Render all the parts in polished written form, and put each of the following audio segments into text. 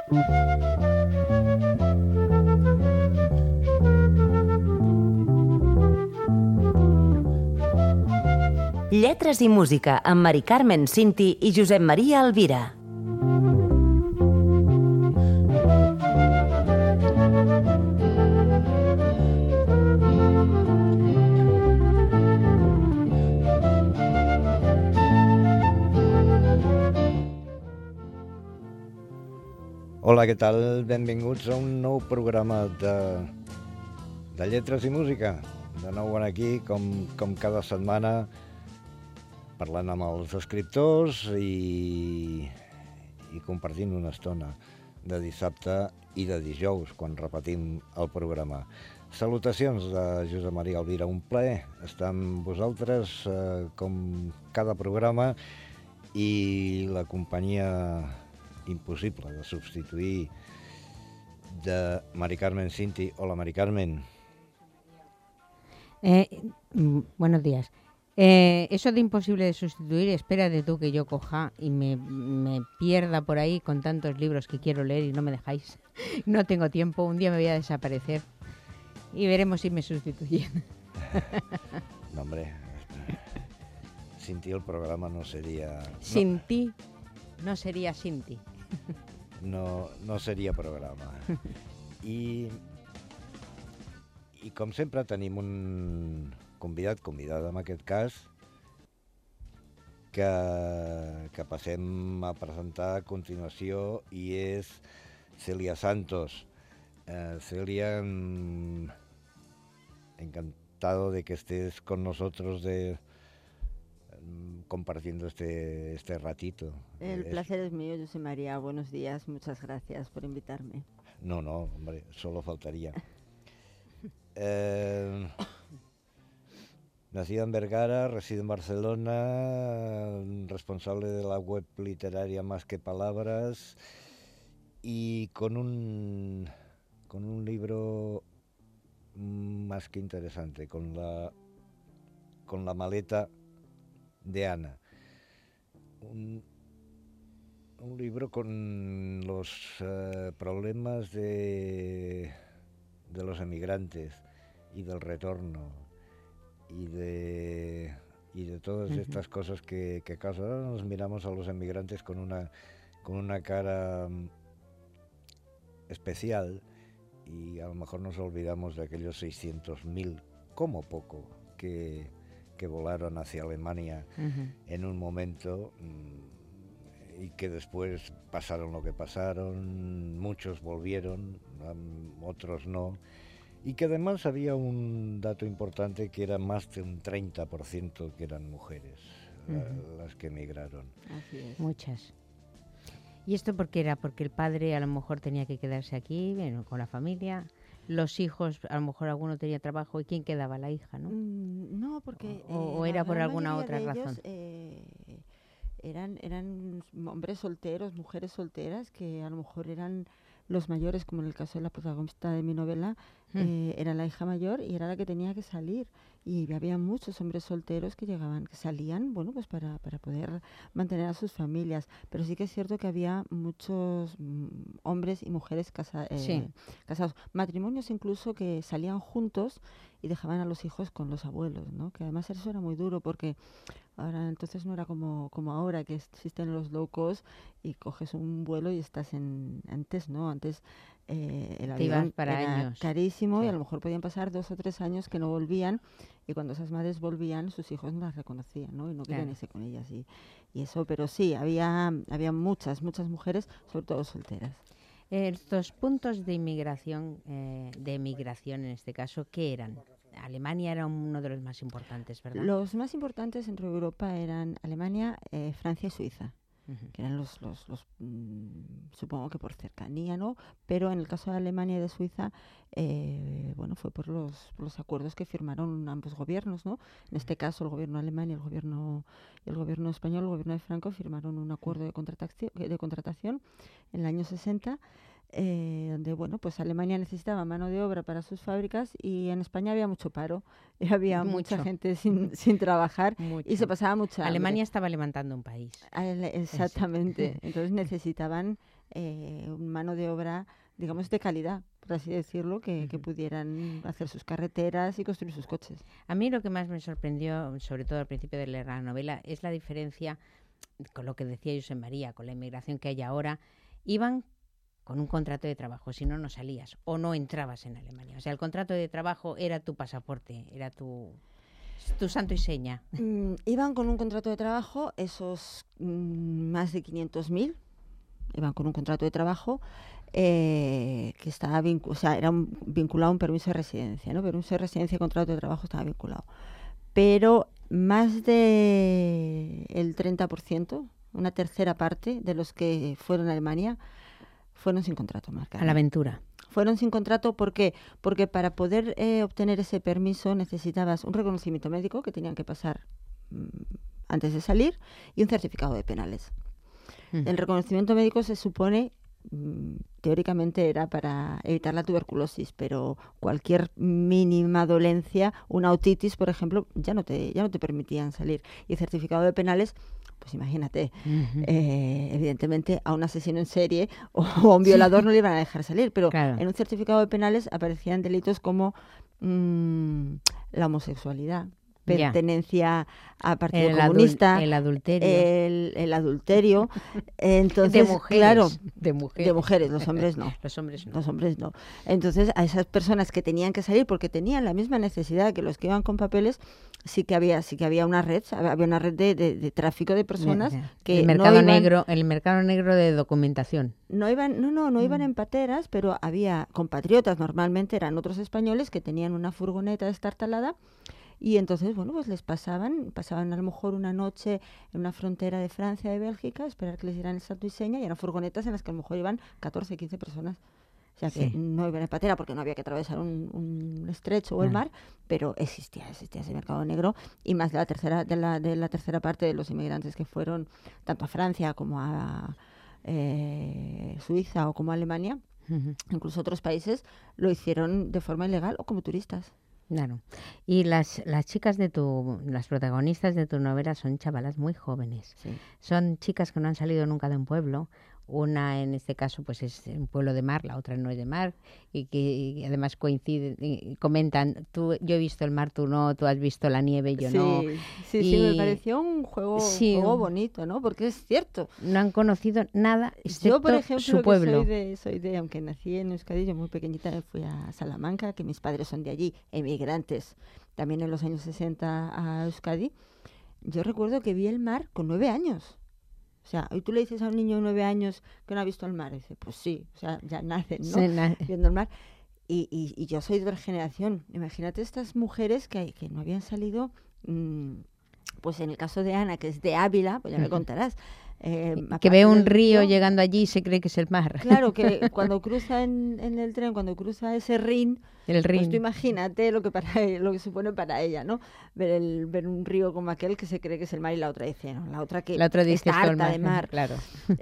Lletres i música amb Mari Carmen Cinti i Josep Maria Alvira. Hola, què tal? Benvinguts a un nou programa de Lletres i Música. De nou aquí, com cada setmana, parlant amb els escriptors i compartint una estona de dissabte i de dijous, quan repetim el programa. Salutacions de Josep Maria Alvira, un plaer estar amb vosaltres com cada programa i la companyia imposible de substituir de Mari Carmen Cinti. Hola, Mari Carmen. Buenos días. Eso de imposible de sustituir, espérate tú que yo coja y me pierda por ahí con tantos libros que quiero leer y no me dejáis. No tengo tiempo, un día me voy a desaparecer y veremos si me sustituyen. No, hombre, sin ti el programa no sería... Sin ti no sería sin ti. No seria programa. I com sempre tenim un convidada en aquest cas, que passem a presentar a continuació, i és Celia Santos. Celia, encantado de que estés con nosotros compartiendo este ratito. El placer es mío, José María. Buenos días, muchas gracias por invitarme. No, hombre, solo faltaría. Nacida en Vergara, reside en Barcelona, responsable de la web literaria Más que Palabras, y con un libro más que interesante, con la maleta de Ana. Un libro con los problemas de los emigrantes y del retorno y de todas estas cosas que causan. Ahora nos miramos a los emigrantes con una cara especial, y a lo mejor nos olvidamos de aquellos 600.000, como poco, que volaron hacia Alemania en un momento, y que después pasaron lo que pasaron. Muchos volvieron, otros no, y que además había un dato importante, que era más de un 30% que eran mujeres las que emigraron. Así es. Muchas. ¿Y esto por qué era? Porque el padre a lo mejor tenía que quedarse aquí, bueno, con la familia. Los hijos, a lo mejor alguno tenía trabajo, ¿y quién quedaba? La hija, ¿no? No, porque... ¿O era por alguna otra razón? Eran hombres solteros, mujeres solteras, que a lo mejor eran los mayores, como en el caso de la protagonista de mi novela. Era la hija mayor y era la que tenía que salir. Y había muchos hombres solteros que salían, bueno, pues para poder mantener a sus familias. Pero sí que es cierto que había muchos hombres y mujeres casados. Matrimonios incluso que salían juntos y dejaban a los hijos con los abuelos, ¿no? Que además eso era muy duro, porque ahora entonces no era como ahora, que existen los low cost y coges un vuelo y estás antes, ¿no? Antes el avión para era años. carísimo, sí. Y a lo mejor podían pasar 2 o 3 años que no volvían, y cuando esas madres volvían, sus hijos no las reconocían, ¿no? Y no querían irse con ellas y eso. Pero sí, había muchas mujeres, sobre todo solteras. Estos puntos de emigración en este caso, ¿qué eran? Alemania era uno de los más importantes, ¿verdad? Los más importantes entre Europa eran Alemania, Francia y Suiza, que eran los supongo que por cercanía, ¿no? Pero en el caso de Alemania y de Suiza, bueno, fue por los acuerdos que firmaron ambos gobiernos, ¿no? En este caso, el gobierno alemán y el gobierno español, el gobierno de Franco, firmaron un acuerdo de contratación en el año 60, donde, bueno, pues Alemania necesitaba mano de obra para sus fábricas, y en España había mucho paro, y había mucha gente sin trabajar, y se pasaba mucha hambre. Alemania estaba levantando un país. Exactamente. Entonces necesitaban mano de obra, digamos, de calidad, por así decirlo, que pudieran hacer sus carreteras y construir sus coches. A mí lo que más me sorprendió, sobre todo al principio de leer la novela, es la diferencia con lo que decía Josep María, con la inmigración que hay ahora. Iban con un contrato de trabajo, si no, no salías o no entrabas en Alemania. O sea, el contrato de trabajo era tu pasaporte, era tu santo y seña. Iban con un contrato de trabajo, esos más de 500.000, iban con un contrato de trabajo que estaba era vinculado a un permiso de residencia, ¿no? Permiso de residencia y contrato de trabajo estaba vinculado. Pero más del 30%, una tercera parte de los que fueron a Alemania, fueron sin contrato, Marca. A la aventura. Fueron sin contrato, ¿por qué? Porque para poder obtener ese permiso necesitabas un reconocimiento médico que tenían que pasar antes de salir y un certificado de penales. El reconocimiento médico se supone, teóricamente era para evitar la tuberculosis, pero cualquier mínima dolencia, una otitis, por ejemplo, ya no te permitían salir. Y el certificado de penales, pues imagínate, evidentemente a un asesino en serie o a un violador no le iban a dejar salir, pero en un certificado de penales aparecían delitos como la homosexualidad, pertenencia a Partido Comunista, el adulterio, el adulterio, entonces de mujeres, claro, de mujeres, los hombres no, los hombres no. Entonces a esas personas que tenían que salir porque tenían la misma necesidad que los que iban con papeles, sí que había una red, de tráfico de personas que el mercado negro de documentación. No iban en pateras, pero había compatriotas, normalmente eran otros españoles que tenían una furgoneta destartalada. Y entonces, bueno, pues les pasaban a lo mejor una noche en una frontera de Francia, de Bélgica, esperar que les dieran el santo y seña, y eran furgonetas en las que a lo mejor iban 14, 15 personas. O sea, que no iban en patera porque no había que atravesar un estrecho o el mar, pero existía ese mercado negro, y más de la tercera parte de los inmigrantes que fueron tanto a Francia como a Suiza o como a Alemania, incluso otros países, lo hicieron de forma ilegal o como turistas. Claro. Y las chicas las protagonistas de tu novela son chavalas muy jóvenes. Sí. Son chicas que no han salido nunca de un pueblo. Una, en este caso, pues es un pueblo de mar, la otra no es de mar, y que además coinciden y comentan, yo he visto el mar, tú no, tú has visto la nieve, yo no. Sí, me pareció un juego bonito, ¿no? Porque es cierto. No han conocido nada excepto yo, por ejemplo, su pueblo. Soy de, aunque nací en Euskadi, yo muy pequeñita me fui a Salamanca, que mis padres son de allí, emigrantes, también en los años 60 a Euskadi. Yo recuerdo que vi el mar con 9 años. O sea, hoy tú le dices a un niño de 9 años que no ha visto el mar, y dice, pues sí, o sea, ya nacen, ¿no? Sí, viendo el mar. Y yo soy de otra generación. Imagínate estas mujeres que no habían salido, pues en el caso de Ana, que es de Ávila, pues ya me contarás. Que ve un río llegando allí y se cree que es el mar. Claro, que cuando cruza en el tren, cuando cruza ese Rin, pues tú imagínate lo que supone para ella, ¿no? Ver un río como aquel que se cree que es el mar, y la otra dice, no, la otra dice está harta de mar. Claro.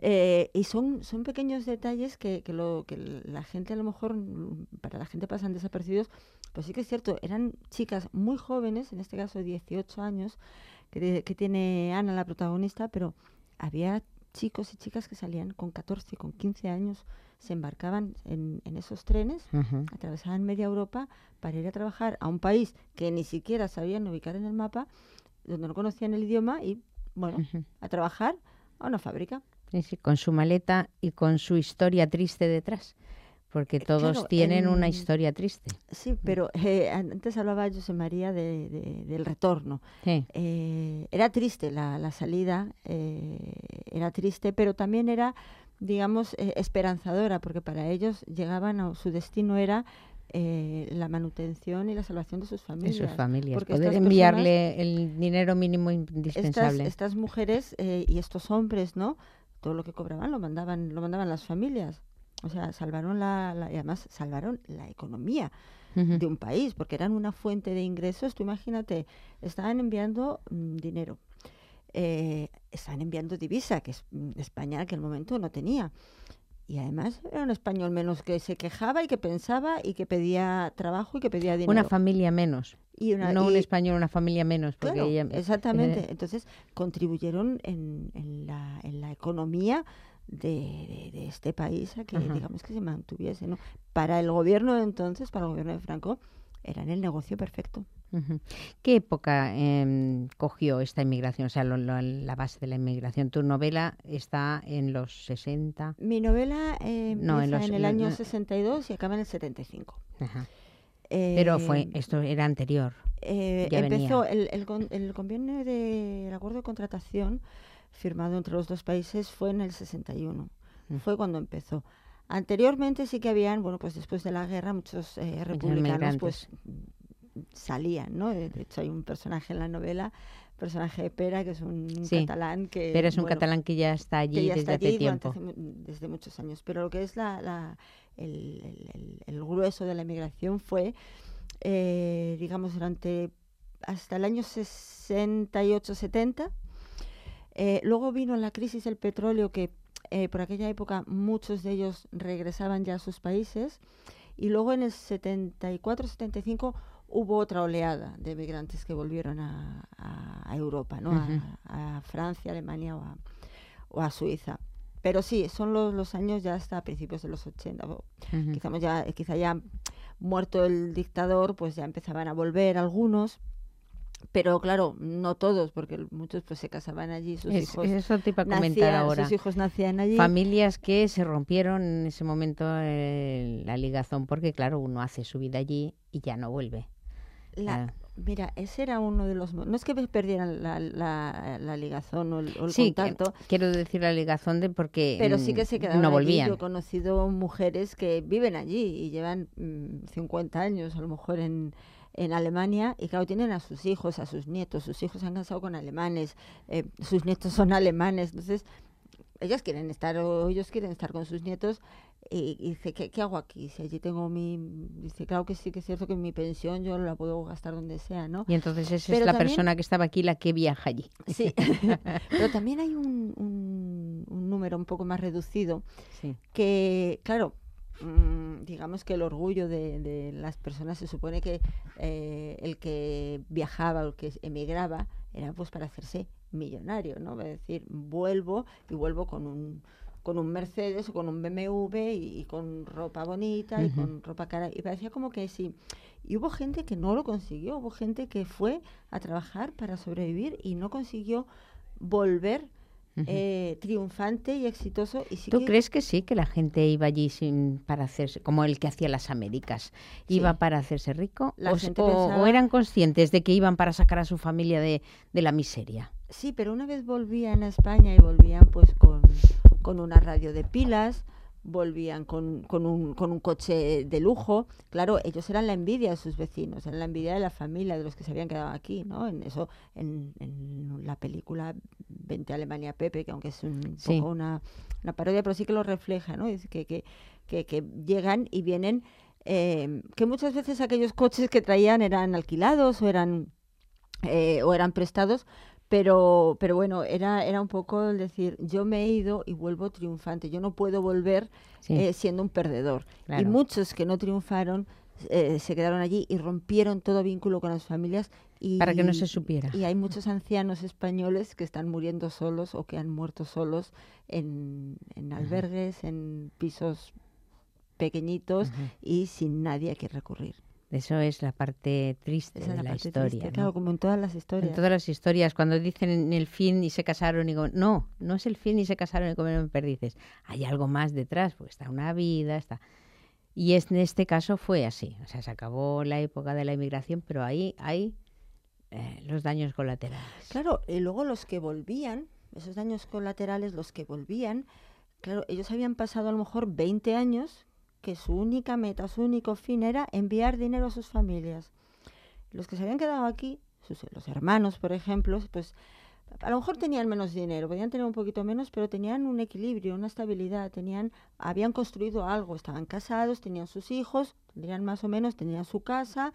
Y son pequeños detalles que la gente, a lo mejor, para la gente pasan desapercibidos, pues sí que es cierto, eran chicas muy jóvenes, en este caso 18 años, que tiene Ana, la protagonista, pero había chicos y chicas que salían con 14, con 15 años, se embarcaban en esos trenes, atravesaban media Europa para ir a trabajar a un país que ni siquiera sabían ubicar en el mapa, donde no conocían el idioma, y bueno, a trabajar a una fábrica. Sí, con su maleta y con su historia triste detrás. Porque todos tienen una historia triste. Sí, pero antes hablaba Josep María del retorno. Sí. Era triste la salida, era triste, pero también era, digamos, esperanzadora, porque para ellos su destino era la manutención y la salvación de sus familias. De sus familias, porque poder enviarle el dinero mínimo indispensable. Estas mujeres y estos hombres, ¿no? Todo lo que cobraban lo mandaban las familias. O sea, salvaron y además salvaron la economía de un país, porque eran una fuente de ingresos. Tú imagínate, estaban enviando dinero, estaban enviando divisa, que España en aquel momento no tenía. Y además era un español menos que se quejaba y que pensaba y que pedía trabajo y que pedía dinero. Una familia menos. Un español, una familia menos. Porque claro, exactamente. Entonces contribuyeron en la economía de este país a que, Ajá. digamos, que se mantuviese, ¿no? Para el gobierno de entonces, para el gobierno de Franco, eran el negocio perfecto. Ujú. ¿Qué época cogió esta inmigración? O sea, la base de la inmigración. Tu novela está en los 60. Mi novela No, empieza en el año 62 y acaba en el 75. Ajá. Eh, Pero esto era anterior. Ya empezó venía. el convenio del acuerdo de contratación firmado entre los dos países fue en el 61. Fue cuando empezó. Anteriormente sí que habían, bueno, pues después de la guerra muchos republicanos pues salían, ¿no? De hecho hay un personaje en la novela, personaje de Pera, que es un catalán que... Pera es un catalán que ya está allí desde hace tiempo. Desde muchos años. Pero lo que es el grueso de la inmigración fue, digamos, hasta el año 68-70. Luego vino la crisis del petróleo, que por aquella época muchos de ellos regresaban ya a sus países. Y luego en el 74-75 hubo otra oleada de migrantes que volvieron a Europa, ¿no? A Francia, Alemania o a Suiza. Pero sí, son los años ya hasta principios de los 80. Quizá ya muerto el dictador, pues ya empezaban a volver algunos. Pero claro, no todos, porque muchos pues se casaban allí, sus hijos eso te iba a comentar ahora. Sus hijos nacían allí. Familias que se rompieron en ese momento la ligazón, porque claro, uno hace su vida allí y ya no vuelve. Mira, ese era uno de los... No es que perdieran la ligazón o el contacto. Quiero decir la ligazón porque pero sí que se quedaron no allí. volvían. Yo he conocido mujeres que viven allí y llevan 50 años a lo mejor en Alemania, y claro, tienen a sus hijos, a sus nietos. Sus hijos se han casado con alemanes, sus nietos son alemanes. Entonces, ellos quieren estar con sus nietos. Y dice, ¿qué hago aquí? Si allí tengo dice, claro que sí que es cierto que mi pensión yo la puedo gastar donde sea, ¿no? Y entonces esa es la persona que estaba aquí la que viaja allí. Sí, pero también hay un número un poco más reducido que, claro, digamos que el orgullo de las personas, se supone que el que viajaba o el que emigraba era pues para hacerse millonario, ¿no? Es decir, vuelvo con un Mercedes o con un BMW y con ropa bonita y con ropa cara. Y parecía como que sí. Y hubo gente que no lo consiguió, hubo gente que fue a trabajar para sobrevivir y no consiguió volver triunfante y exitoso. Y sí. ¿Tú crees que sí, que la gente iba allí para hacerse, como el que hacía las Américas, iba para hacerse rico? ¿O eran conscientes de que iban para sacar a su familia de la miseria? Sí, pero una vez volvían a España y volvían pues con una radio de pilas, volvían con un coche de lujo. Claro, ellos eran la envidia de sus vecinos, eran la envidia de la familia, de los que se habían quedado aquí, ¿no? En la película Vente a Alemania, Pepe, que aunque es un poco una parodia, pero sí que lo refleja, ¿no? Es que llegan y vienen, que muchas veces aquellos coches que traían eran alquilados o eran prestados. Pero bueno, era un poco el decir, yo me he ido y vuelvo triunfante, yo no puedo volver siendo un perdedor. Claro. Y muchos que no triunfaron se quedaron allí y rompieron todo vínculo con las familias. Para que no se supiera. Y hay muchos ancianos españoles que están muriendo solos o que han muerto solos en albergues, en pisos pequeñitos y sin nadie a que recurrir. Eso es la parte triste de la historia. Triste, ¿no? Claro, como en todas las historias. En todas las historias, cuando dicen en el fin y se casaron y no es el fin y se casaron y comieron perdices. Hay algo más detrás, porque está una vida, Y en este caso fue así. O sea, se acabó la época de la inmigración, pero ahí hay los daños colaterales. Claro, y luego los que volvían, esos daños colaterales, los que volvían, claro, ellos habían pasado a lo mejor 20 años... que su única meta, su único fin era enviar dinero a sus familias. Los que se habían quedado aquí, los hermanos, por ejemplo, pues a lo mejor tenían menos dinero, podían tener un poquito menos, pero tenían un equilibrio, una estabilidad, habían construido algo, estaban casados, tenían sus hijos, tenían su casa,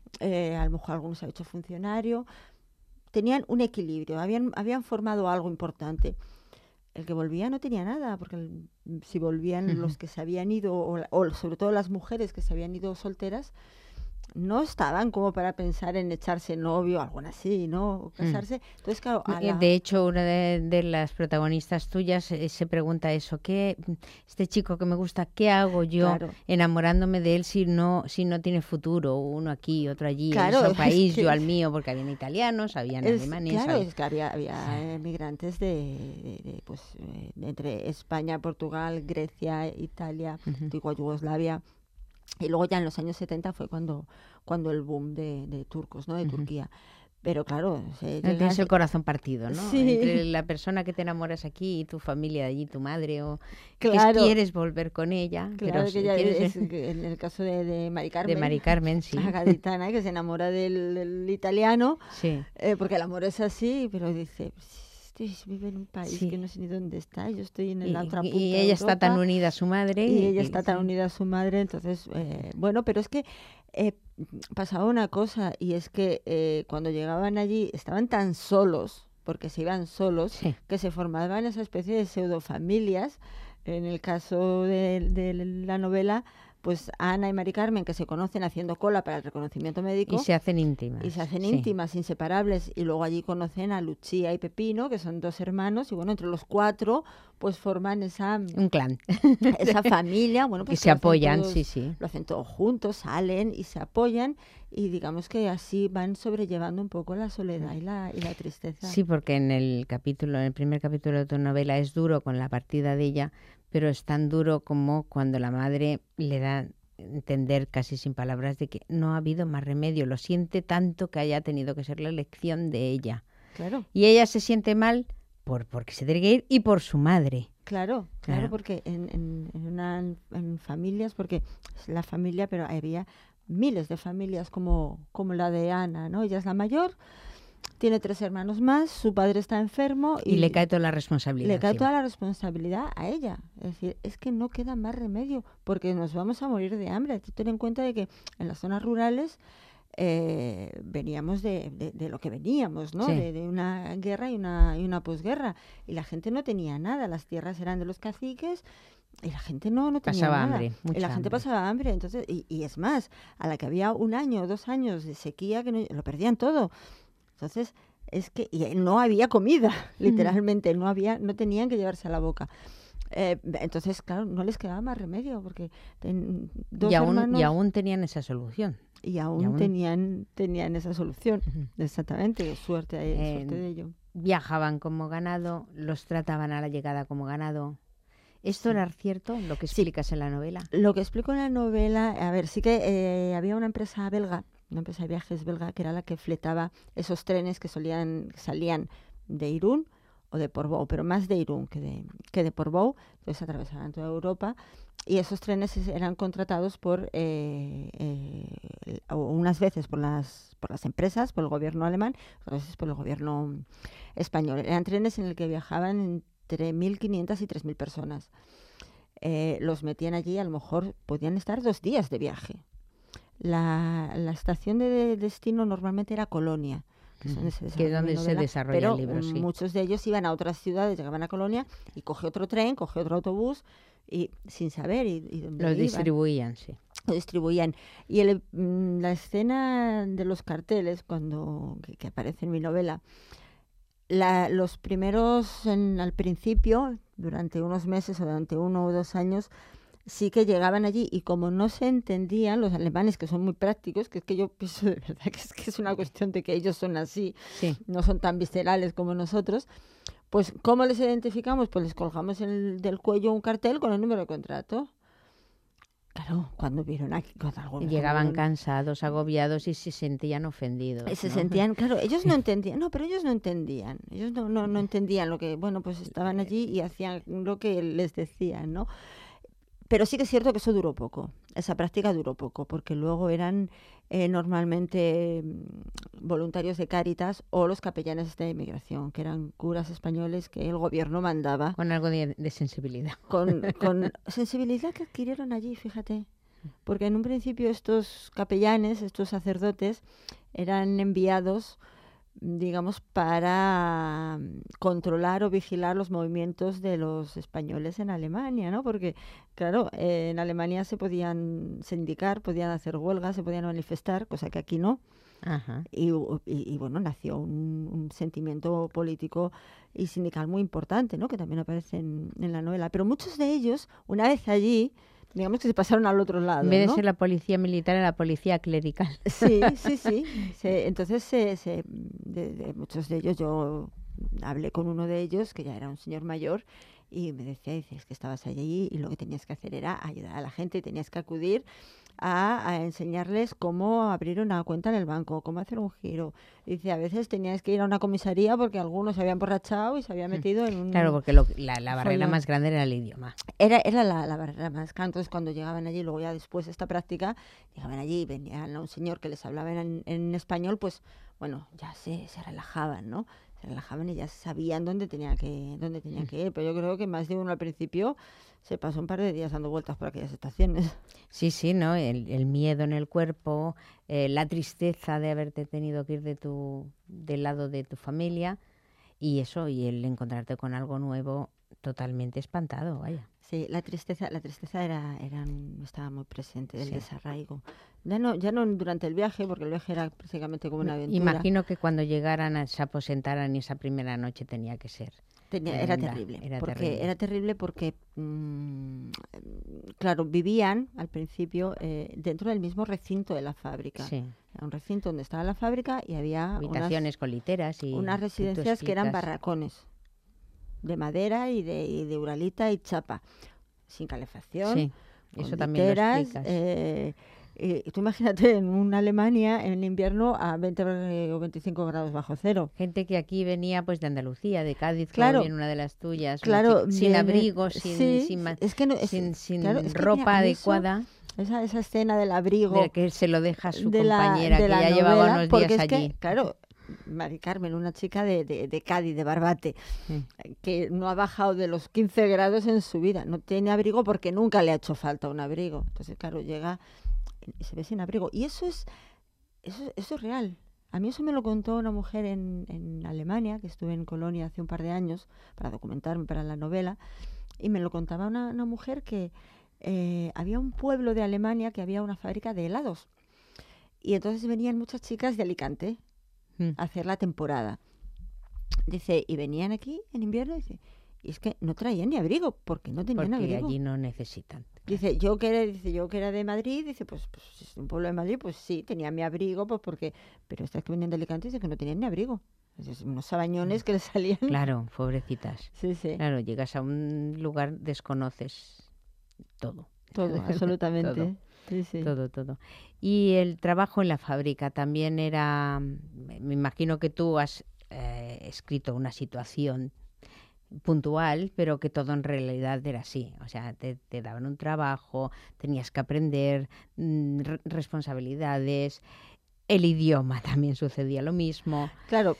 a lo mejor algunos se habían hecho funcionario, tenían un equilibrio, habían formado algo importante. El que volvía no tenía nada, porque si volvían los que se habían ido, o sobre todo las mujeres que se habían ido solteras, no estaban como para pensar en echarse novio, algo así, ¿no? O casarse. Entonces, claro, De hecho, una de las protagonistas tuyas se pregunta eso, este chico que me gusta, ¿qué hago yo enamorándome de él si no tiene futuro? Uno aquí, otro allí, en otro país, yo al mío, porque habían italianos, habían alemanes. Claro, es que había migrantes pues, entre España, Portugal, Grecia, Italia, digo, Yugoslavia. Y luego ya en los años 70 fue cuando el boom de turcos, ¿no? De Turquía. Pero claro... Tienes el corazón partido, ¿no? Sí. Entre la persona que te enamoras aquí y tu familia de allí, tu madre, o claro. que quieres volver con ella. Claro, pero que ella en el caso de Mari Carmen. De Mari Carmen, sí. La gaditana, que se enamora del italiano. Sí. Porque el amor es así, pero dice... vive en un país que no sé ni dónde está, yo estoy en la otra punta y ella de está tan unida a su madre. Y ella está tan unida a su madre, entonces, bueno, pero es que pasaba una cosa, y es que cuando llegaban allí estaban tan solos, porque se iban solos, que se formaban esa especie de pseudofamilias. En el caso de la novela, pues Ana y Mari Carmen, que se conocen haciendo cola para el reconocimiento médico. Y se hacen íntimas. Y se hacen íntimas, inseparables. Y luego allí conocen a Lucía y Pepino, que son 2 hermanos. Y bueno, entre los 4, pues forman un clan. Esa familia. Bueno, pues y se apoyan, todos, sí. Lo hacen todos juntos, salen y se apoyan. Y digamos que así van sobrellevando un poco la soledad y la tristeza. Sí, porque en el primer capítulo de tu novela es duro con la partida de ella, pero es tan duro como cuando la madre le da a entender casi sin palabras de que no ha habido más remedio, lo siente tanto que haya tenido que ser la elección de ella. Claro. Y ella se siente mal porque se tiene que ir y por su madre. Claro, porque en familias, porque es la familia, pero había miles de familias como la de Ana, ¿no? Ella es la mayor, tiene 3 hermanos más, su padre está enfermo y le cae toda la responsabilidad. Le cae toda la responsabilidad a ella. Es decir, es que no queda más remedio porque nos vamos a morir de hambre. Ten en cuenta de que en las zonas rurales veníamos de lo que veníamos, ¿no? Sí. De una guerra y una posguerra. Y la gente no tenía nada. Las tierras eran de los caciques y la gente no tenía pasaba nada. Hambre, y la gente pasaba hambre. Entonces, y es más, a la que había 1 año o 2 años de sequía, que lo perdían todo. Entonces, es que no había comida, literalmente, no tenían que llevarse a la boca. Entonces, claro, no les quedaba más remedio, porque dos hermanos... Y aún tenían esa solución. Y aún tenían esa solución, exactamente, suerte de ello. Viajaban como ganado, los trataban a la llegada como ganado. ¿Esto era cierto, lo que explicas en la novela? Lo que explico en la novela, a ver, sí que había una empresa belga, una empresa de viajes belga, que era la que fletaba esos trenes que salían de Irún o de Portbou, pero más de Irún que de Portbou. Entonces atravesaban toda Europa y esos trenes eran contratados unas veces por las empresas, por el gobierno alemán, otras veces por el gobierno español. Eran trenes en el que viajaban entre 1.500 y 3.000 personas. Los metían allí, a lo mejor podían estar 2 días de viaje. La estación de destino normalmente era Colonia, que es donde se desarrolla el libro. Pero muchos de ellos iban a otras ciudades, llegaban a Colonia y coge otro tren, coge otro autobús y sin saber y dónde lo iban. distribuían, sí. Lo distribuían. Y la escena de los carteles, que aparece en mi novela, los primeros, al principio, durante unos meses o durante 1 o 2 años, sí que llegaban allí y como no se entendían, los alemanes, que son muy prácticos, que es que yo pienso de verdad que es una cuestión de que ellos son así, no son tan viscerales como nosotros, pues ¿cómo les identificamos? Pues les colgamos del cuello un cartel con el número de contrato. Claro, cuando vieron aquí... Llegaban cansados, agobiados y se sentían ofendidos. Se sentían, claro, ellos no entendían, pero ellos no entendían. Ellos no entendían lo que, bueno, pues estaban allí y hacían lo que les decían, ¿no? Pero sí que es cierto que eso duró poco, esa práctica duró poco, porque luego eran normalmente voluntarios de Cáritas o los capellanes de inmigración, que eran curas españoles que el gobierno mandaba. Con algo de sensibilidad. Con sensibilidad que adquirieron allí, fíjate. Porque en un principio estos capellanes, estos sacerdotes, eran enviados digamos, para controlar o vigilar los movimientos de los españoles en Alemania, ¿no? Porque, claro, en Alemania se podían sindicar, podían hacer huelgas, se podían manifestar, cosa que aquí no. Ajá. Y, bueno, nació un sentimiento político y sindical muy importante, ¿no? Que también aparece en la novela. Pero muchos de ellos, una vez allí, digamos que se pasaron al otro lado, En vez de ¿no? ser la policía militar, era la policía clerical. Sí, sí, sí. Entonces, de muchos de ellos, yo hablé con uno de ellos, que ya era un señor mayor, y me decía, dice, es que estabas allí y lo que tenías que hacer era ayudar a la gente y tenías que acudir a enseñarles cómo abrir una cuenta en el banco, cómo hacer un giro. Dice, a veces tenías que ir a una comisaría porque algunos se habían emborrachado y se habían metido en un... Claro, porque la barrera follón. más grande era el idioma. Era la barrera más grande. Entonces, cuando llegaban allí, luego ya después de esta práctica, llegaban allí y venían a un señor que les hablaba en español, pues, bueno, ya se relajaban, ¿no? Se relajaban y ya sabían dónde tenían que ir. Pero yo creo que más de uno al principio se pasó un par de días dando vueltas por aquellas estaciones. Sí, sí, ¿no? El miedo en el cuerpo, la tristeza de haberte tenido que ir del lado de tu familia y eso, y el encontrarte con algo nuevo totalmente espantado, vaya. Sí, la tristeza estaba muy presente, del Sí. desarraigo. Ya no durante el viaje, porque el viaje era prácticamente como una aventura. Imagino que cuando llegaran, se aposentaran esa primera noche tenía que ser. Era terrible, porque claro, vivían al principio dentro del mismo recinto de la fábrica. Sí. Era un recinto donde estaba la fábrica y había Habitaciones con literas y unas residencias que eran explicas. barracones de madera y de uralita y chapa, sin calefacción, Sí, con eso también lo literas, explicas. tú imagínate en una Alemania en invierno a 20 o 25 grados bajo cero. Gente que aquí venía pues de Andalucía, de Cádiz, Claro, como bien una de las tuyas, claro, sin viene- abrigo, sí, sin claro, es que ropa mira, a mí eso- adecuada, esa escena del abrigo de que se lo deja a su de compañera, de que la ya llevaba novela, unos porque días es que, allí. claro, Mari Carmen, una chica de Cádiz, de Barbate, que no ha bajado de los 15 grados en su vida, no tiene abrigo porque nunca le ha hecho falta un abrigo. Entonces, claro, llega y se ve sin abrigo. Y eso es real. A mí eso me lo contó una mujer en Alemania, que estuve en Colonia hace un par de años para documentarme para la novela, y me lo contaba una mujer que había un pueblo de Alemania que había una fábrica de helados. Y entonces venían muchas chicas de Alicante a hacer la temporada. Dice, y venían aquí en invierno, dice, y es que no traían ni abrigo, porque no tenían Porque abrigo. allí no necesitan. Dice, yo que era de Madrid, dice, pues si es un pueblo de Madrid, pues sí, tenía mi abrigo, pues porque, pero estas que venían de Alicante dice que no tenían ni abrigo. Entonces, unos sabañones que les salían. Claro, pobrecitas. Sí, sí. Claro, llegas a un lugar, desconoces todo. Todo, absolutamente. Todo. Sí, sí. Todo. Y el trabajo en la fábrica también era, me imagino que tú has escrito una situación puntual, pero que todo en realidad era así. O sea, te daban un trabajo, tenías que aprender responsabilidades, el idioma también sucedía lo mismo. Claro,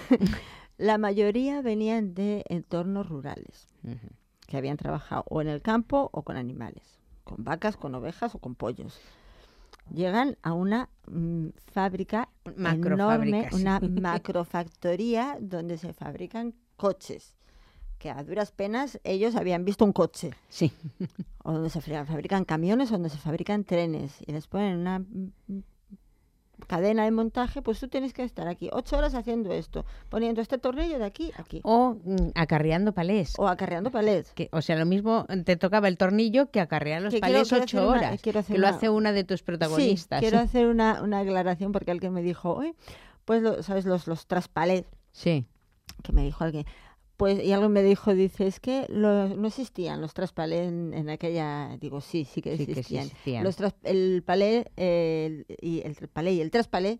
la mayoría venían de entornos rurales, Ujú. que habían trabajado o en el campo o con animales, con vacas, con ovejas o con pollos. Llegan a una fábrica enorme, Macrofábrica, sí. una macrofactoría donde se fabrican coches, que a duras penas ellos habían visto un coche, Sí. o donde se fabrican camiones, o donde se fabrican trenes, y les ponen una cadena de montaje, pues tú tienes que estar aquí 8 horas haciendo esto, poniendo este tornillo de aquí a aquí, O acarreando palés. o acarreando palés. O sea, lo mismo te tocaba el tornillo que acarrear los Que palés quiero 8 hacer una- horas. quiero hacer Que lo una- hace una de tus protagonistas. Sí, quiero hacer una aclaración porque alguien me dijo, "Oye, pues ¿sabes los traspalés?", Sí. que me dijo alguien. Pues, y alguien me dijo, dice, es que no existían los traspalés en aquella... Digo, sí que Sí que sí existían. existían. El palé y el traspalé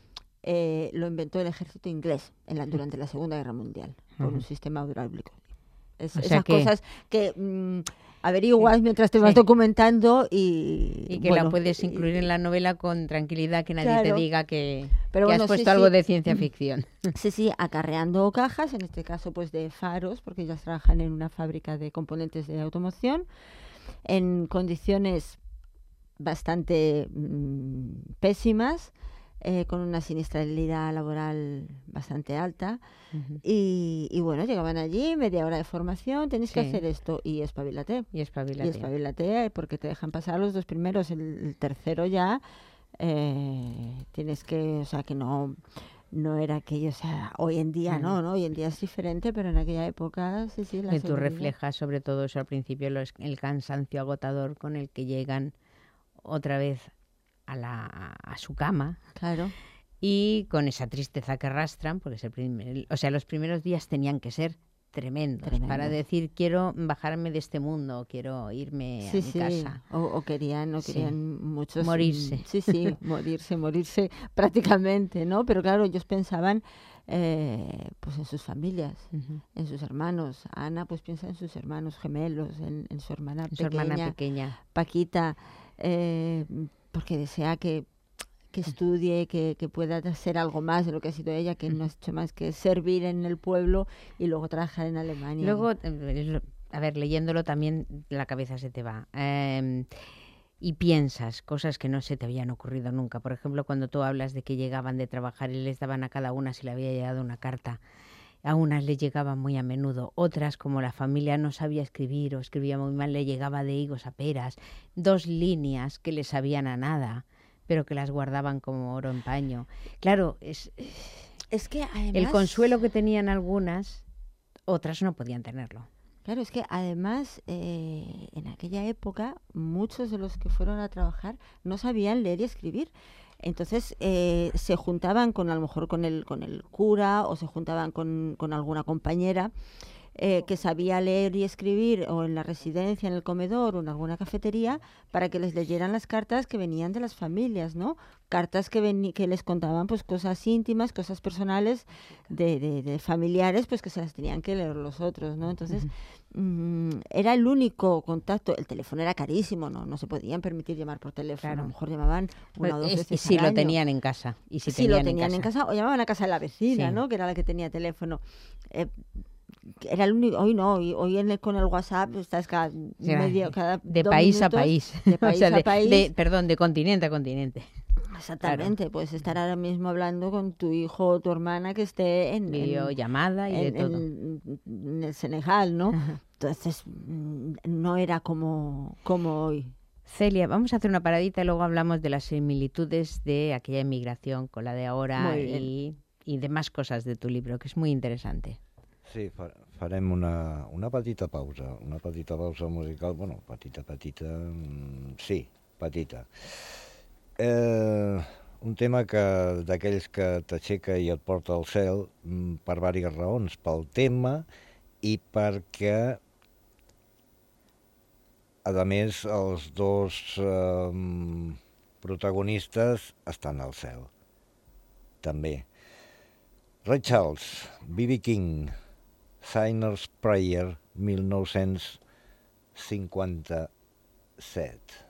lo inventó el ejército inglés durante la Segunda Guerra Mundial, por un sistema hidráulico. O sea Esas que- cosas que averiguas mientras te vas Sí. documentando y Y que bueno, la puedes incluir en la novela con tranquilidad, que nadie te Claro. diga que Pero has bueno, puesto sí, algo sí. de ciencia ficción. Sí, acarreando cajas, en este caso pues de faros, porque ellas trabajan en una fábrica de componentes de automoción, en condiciones bastante pésimas, con una siniestralidad laboral bastante alta. Ujú. Y bueno, llegaban allí, media hora de formación, tenéis que Sí. hacer esto, y espabilate. Y espabilate. Y espabilate, porque te dejan pasar los 2 primeros, el tercero ya tienes que, o sea, que no era aquello, o sea, hoy en día no, hoy en día es diferente, pero en aquella época sí, la Que tú seguridad. reflejas sobre todo eso al principio, el cansancio agotador con el que llegan otra vez a su cama Claro. y con esa tristeza que arrastran, porque los primeros días tenían que ser tremendos para decir quiero bajarme de este mundo, quiero irme a mi casa. O querían Sí. muchos Morirse. Sí, morirse prácticamente, ¿no? Pero claro, ellos pensaban pues en sus familias, Ujú. en sus hermanos. Ana pues piensa en sus hermanos gemelos, en su hermana Su hermana pequeña. Paquita, porque desea que estudie, que pueda hacer algo más de lo que ha sido ella, que no ha hecho más que servir en el pueblo y luego trabajar en Alemania. Luego, a ver, leyéndolo también la cabeza se te va. Y piensas cosas que no se te habían ocurrido nunca. Por ejemplo, cuando tú hablas de que llegaban de trabajar y les daban a cada una si le había llegado una carta. A unas le llegaba muy a menudo, otras, como la familia no sabía escribir o escribía muy mal, le llegaba de higos a peras, 2 líneas que le sabían a nada, pero que las guardaban como oro en paño. Claro, es que además, el consuelo que tenían algunas, otras no podían tenerlo. Claro, es que además en aquella época muchos de los que fueron a trabajar no sabían leer y escribir. Entonces se juntaban a lo mejor con el cura, o se juntaban con alguna compañera que sabía leer y escribir, o en la residencia, en el comedor o en alguna cafetería, para que les leyeran las cartas que venían de las familias, ¿no? Cartas que les contaban pues cosas íntimas, cosas personales de familiares, pues que se las tenían que leer los otros, ¿no? Entonces era el único contacto. El teléfono era carísimo, no se podían permitir llamar por teléfono. Claro. A lo mejor llamaban una o dos veces si al lo año. tenían en casa. Y si lo tenían en casa, o llamaban a casa de la vecina, Sí. ¿no? Que era la que tenía teléfono. Era el único. Hoy no, hoy con el WhatsApp estás cada de 2 país minutos, a país. de país a país. Perdón, de continente a continente. Exactamente, puedes estar ahora mismo hablando con tu hijo o tu hermana que esté en videollamada y de todo. En el Senegal, ¿no? Ajá. Entonces no era como hoy. Celia, vamos a hacer una paradita y luego hablamos de las similitudes de aquella emigración con la de ahora y de más cosas de tu libro, que es muy interesante. Sí, farem una petita pausa musical, bueno, petita, sí, petita. Un tema d'aquells que t'aixeca i et porta al cel per diverses raons, pel tema i perquè, a més, els 2 protagonistes estan al cel, també. Ray Charles, B.B. King, Sinner's Prayer, 1957.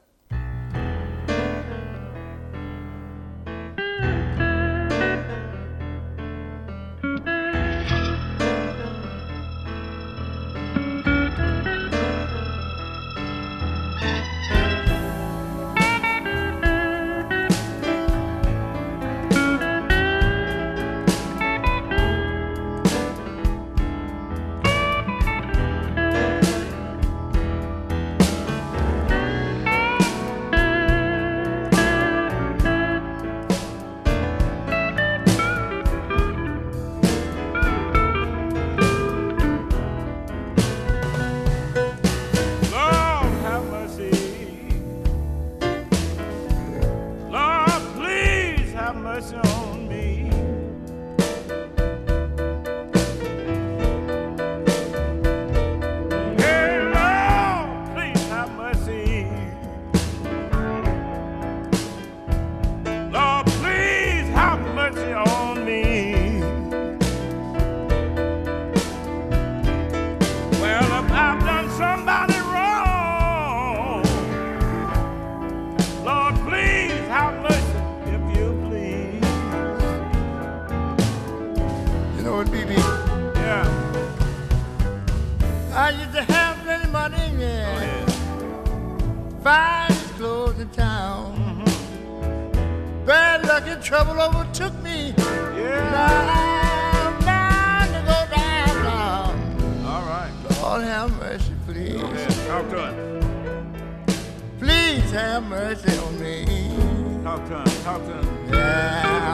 Finest clothes in town. Bad lucky trouble overtook me. Yeah. Now I'm bound to go down now. All right. Lord have mercy, please. Yeah, talk to him. Please have mercy on me. Talk to him. Talk to him. Yeah.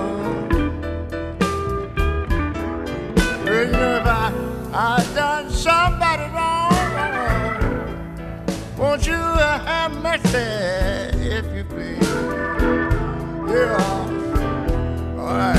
Well, you know, if I done somebody wrong, won't you have mercy, if you please? Yeah. All right.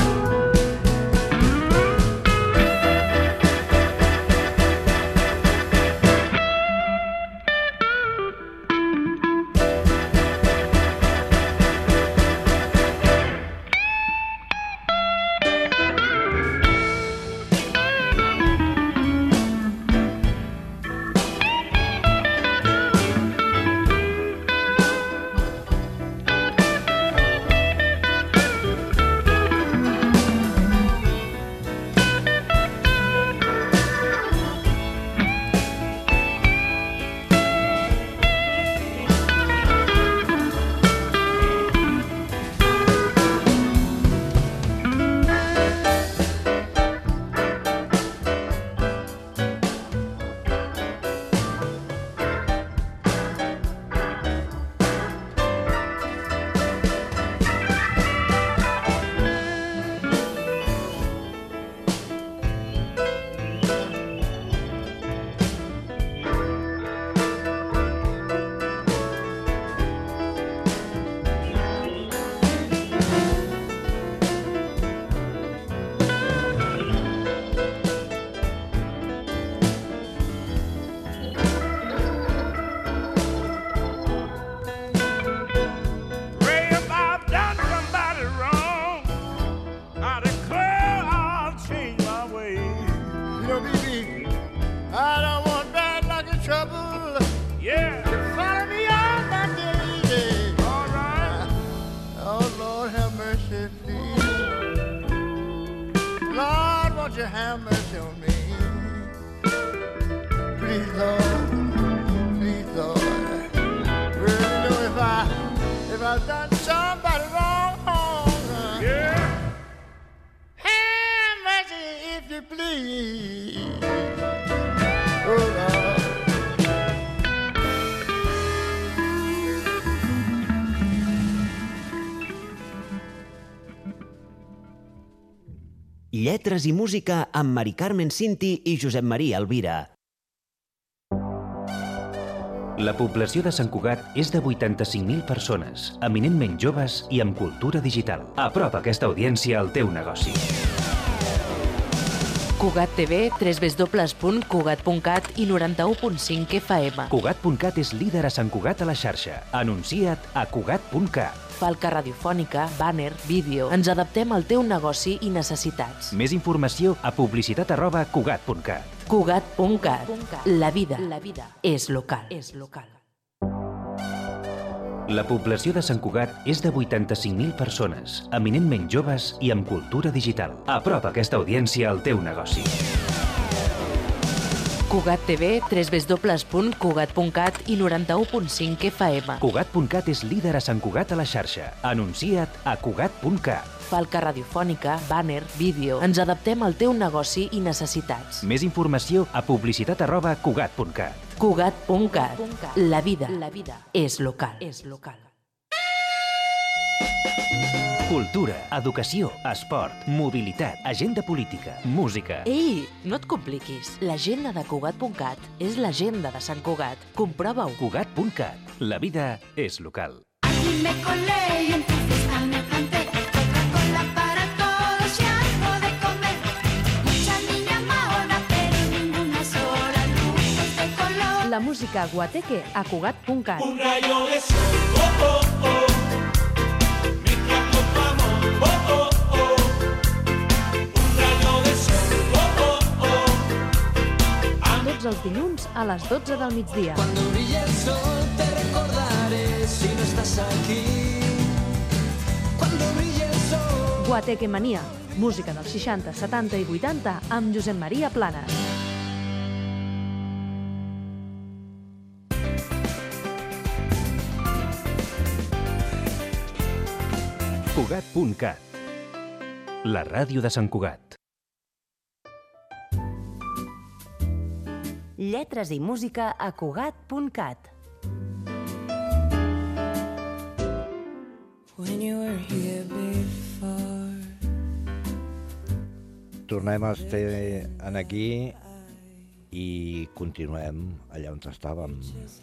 you have mercy on me. Please, Lord, please, Lord. Well, you know, if I've done somebody wrong, yeah, have mercy if you please. Oh, Lord. Lletres i música amb Mari Carmen Cinti i Josep Maria Elvira. La població de Sant Cugat és de 85.000 persones, eminentment joves i amb cultura digital. Apropa aquesta audiència al teu negoci. Cugat TV, www.cugat.cat i 91.5 FM. Cugat.cat és líder a Sant Cugat a la xarxa. Anuncia't a Cugat.cat. Falca radiofònica, bàner, vídeo... Ens adaptem al teu negoci i necessitats. Més informació a publicitat@cugat.cat. Cugat.cat. La vida és local. La població de Sant Cugat és de 85.000 persones, eminentment joves i amb cultura digital. Apropa aquesta audiència al teu negoci. Cugat TV, www.cugat.cat i 91.5 FM. Cugat.cat és líder a Sant Cugat a la xarxa. Anuncia't a Cugat.cat. Falca radiofònica, bàner, vídeo... Ens adaptem al teu negoci i necessitats. Més informació a publicitat@cugat.cat. Cugat.cat. La vida és local. Cultura, educació, esport, mobilitat, agenda política, música... Ei, no et compliquis. L'agenda de Cugat.cat és l'agenda de Sant Cugat. Comprova-ho. Cugat.cat. La vida és local. Aquí me colé y en tu fiesta me planté. Coca-Cola para todos y algo de comer. Mucha niña mahona, pero ninguna sola. Luces de color. La música guateque a Cugat.cat. Un rayo de sol, oh, oh, oh. Mezclando tu amor, oh, oh, oh. Un rayo de sol, oh, oh, oh. Tots els dilluns a les 12 del migdia. Cuando brille el sol te recordaré si no estás aquí. Cuando brille el sol. Guateque Mania, música dels 60, 70 i 80 amb Josep Maria Planes. Cugat.cat. La ràdio de Sant Cugat. Lletres i música a Cugat.cat. When you were here before. Tornem a estar aquí i continuem allà on estàvem.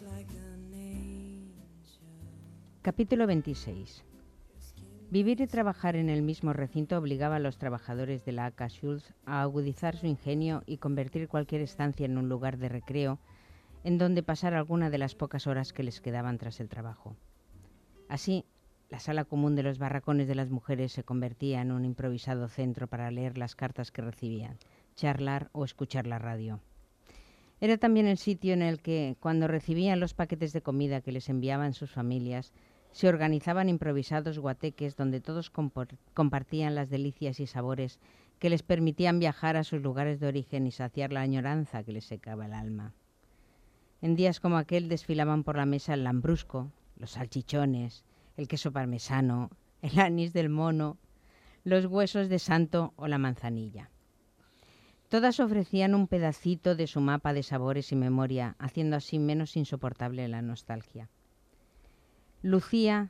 Capítulo 26. Vivir y trabajar en el mismo recinto obligaba a los trabajadores de la AK Schulz a agudizar su ingenio y convertir cualquier estancia en un lugar de recreo en donde pasar alguna de las pocas horas que les quedaban tras el trabajo. Así, la sala común de los barracones de las mujeres se convertía en un improvisado centro para leer las cartas que recibían, charlar o escuchar la radio. Era también el sitio en el que, cuando recibían los paquetes de comida que les enviaban sus familias, se organizaban improvisados guateques donde todos compartían las delicias y sabores que les permitían viajar a sus lugares de origen y saciar la añoranza que les secaba el alma. En días como aquel desfilaban por la mesa el lambrusco, los salchichones, el queso parmesano, el anís del mono, los huesos de santo o la manzanilla. Todas ofrecían un pedacito de su mapa de sabores y memoria, haciendo así menos insoportable la nostalgia. Lucia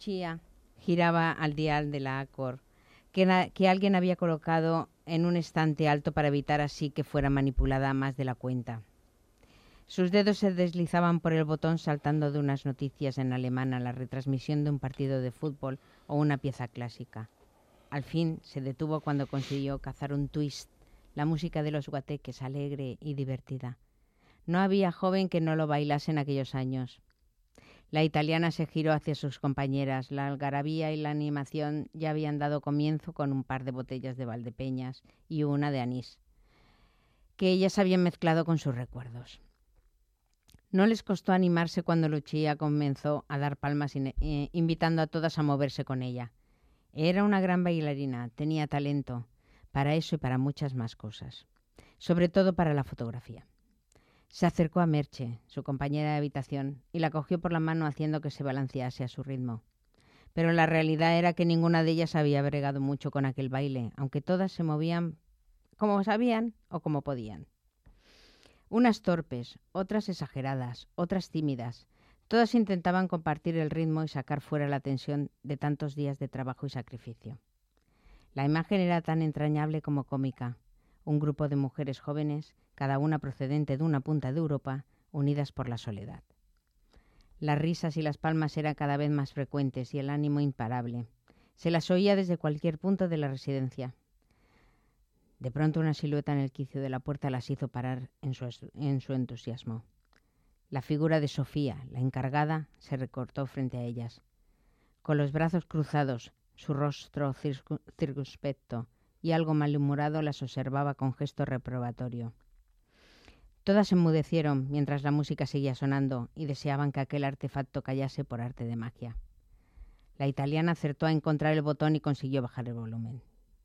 giraba al dial de la Acor, que alguien había colocado en un estante alto para evitar así que fuera manipulada más de la cuenta. Sus dedos se deslizaban por el botón saltando de unas noticias en alemán a la retransmisión de un partido de fútbol o una pieza clásica. Al fin se detuvo cuando consiguió cazar un twist, la música de los guateques, alegre y divertida. No había joven que no lo bailase en aquellos años. La italiana se giró hacia sus compañeras. La algarabía y la animación ya habían dado comienzo con un par de botellas de Valdepeñas y una de anís, que ellas habían mezclado con sus recuerdos. No les costó animarse cuando Lucia comenzó a dar palmas invitando a todas a moverse con ella. Era una gran bailarina, tenía talento para eso y para muchas más cosas, sobre todo para la fotografía. Se acercó a Merche, su compañera de habitación, y la cogió por la mano haciendo que se balancease a su ritmo. Pero la realidad era que ninguna de ellas había bregado mucho con aquel baile, aunque todas se movían como sabían o como podían. Unas torpes, otras exageradas, otras tímidas. Todas intentaban compartir el ritmo y sacar fuera la tensión de tantos días de trabajo y sacrificio. La imagen era tan entrañable como cómica. Un grupo de mujeres jóvenes, cada una procedente de una punta de Europa, unidas por la soledad. Las risas y las palmas eran cada vez más frecuentes y el ánimo imparable. Se las oía desde cualquier punto de la residencia. De pronto una silueta en el quicio de la puerta las hizo parar en su entusiasmo. La figura de Sofía, la encargada, se recortó frente a ellas. Con los brazos cruzados, su rostro circunspecto y algo malhumorado, las observaba con gesto reprobatorio. Todas enmudecieron mientras la música seguía sonando y deseaban que aquel artefacto callase por arte de magia. La italiana acertó a encontrar el botón y consiguió bajar el volumen.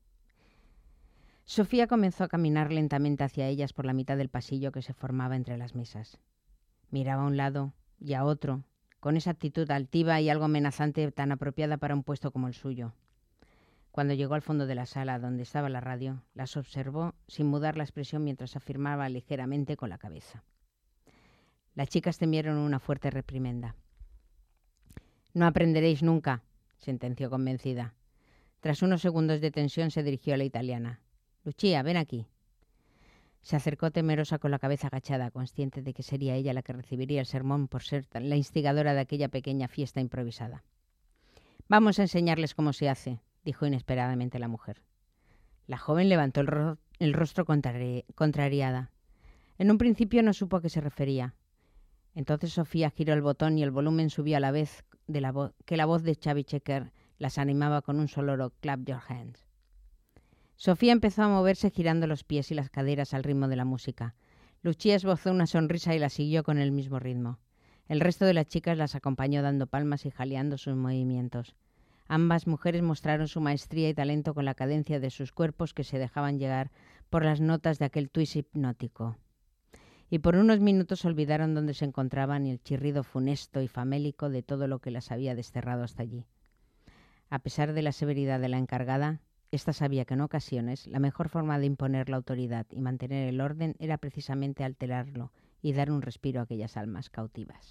Sofía comenzó a caminar lentamente hacia ellas por la mitad del pasillo que se formaba entre las mesas. Miraba a un lado y a otro, con esa actitud altiva y algo amenazante tan apropiada para un puesto como el suyo. Cuando llegó al fondo de la sala donde estaba la radio, las observó sin mudar la expresión mientras afirmaba ligeramente con la cabeza. Las chicas temieron una fuerte reprimenda. «No aprenderéis nunca», sentenció convencida. Tras unos segundos de tensión se dirigió a la italiana. «Lucia, ven aquí». Se acercó temerosa con la cabeza agachada, consciente de que sería ella la que recibiría el sermón por ser la instigadora de aquella pequeña fiesta improvisada. «Vamos a enseñarles cómo se hace», dijo inesperadamente la mujer. La joven levantó el rostro contrariada. En un principio no supo a qué se refería. Entonces Sofía giró el botón y el volumen subió a la vez que la voz de Xavi Checker las animaba con un sonoro clap your hands. Sofía empezó a moverse girando los pies y las caderas al ritmo de la música. Lucia esbozó una sonrisa y la siguió con el mismo ritmo. El resto de las chicas las acompañó dando palmas y jaleando sus movimientos. Ambas mujeres mostraron su maestría y talento con la cadencia de sus cuerpos que se dejaban llegar por las notas de aquel twist hipnótico. Y por unos minutos olvidaron dónde se encontraban y el chirrido funesto y famélico de todo lo que las había desterrado hasta allí. A pesar de la severidad de la encargada, esta sabía que en ocasiones la mejor forma de imponer la autoridad y mantener el orden era precisamente alterarlo y dar un respiro a aquellas almas cautivas.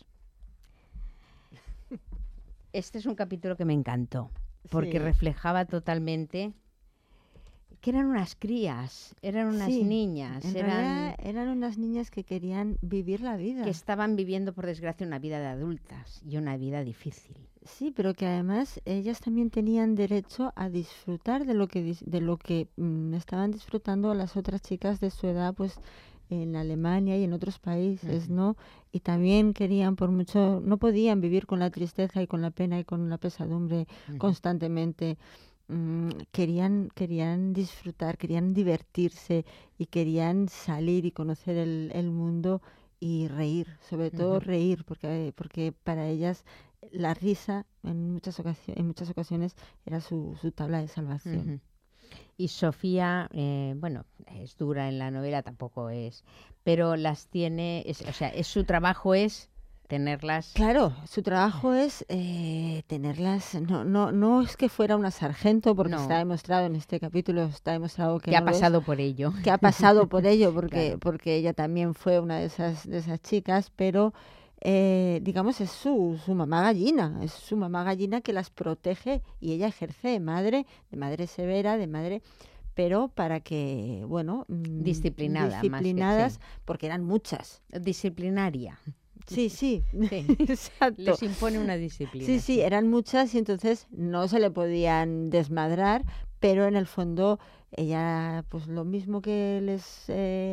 Este es un capítulo que me encantó, porque Sí. reflejaba totalmente que eran unas crías, eran unas Sí, niñas, En realidad eran unas niñas que querían vivir la vida. que estaban viviendo, por desgracia, una vida de adultas y una vida difícil. Sí, pero que además ellas también tenían derecho a disfrutar de lo que estaban disfrutando las otras chicas de su edad, pues en Alemania y en otros países, ¿no? Y también querían, por mucho, no podían vivir con la tristeza y con la pena y con la pesadumbre constantemente. Querían disfrutar, querían divertirse y querían salir y conocer el mundo y reír, sobre todo reír, porque para ellas la risa en muchas ocasiones era su tabla de salvación. Ujú. Y Sofía, bueno, es dura en la novela, tampoco es, pero las tiene, su trabajo es tenerlas. Claro, su trabajo es tenerlas, no es que fuera una sargento, porque No. está demostrado en este capítulo, está demostrado que Que ha no lo es. pasado por ello. Que ha pasado por ello, porque, Claro. porque ella también fue una de esas chicas, pero digamos es su mamá gallina, es su mamá gallina que las protege y ella ejerce de madre severa, de madre, pero para que, bueno, Disciplinada, más que- disciplinadas, sí. porque eran muchas. Disciplinaria. Sí, sí, Sí. exacto. Les impone una disciplina. Sí, sí, eran muchas y entonces no se le podían desmadrar, pero en el fondo ella, pues lo mismo que les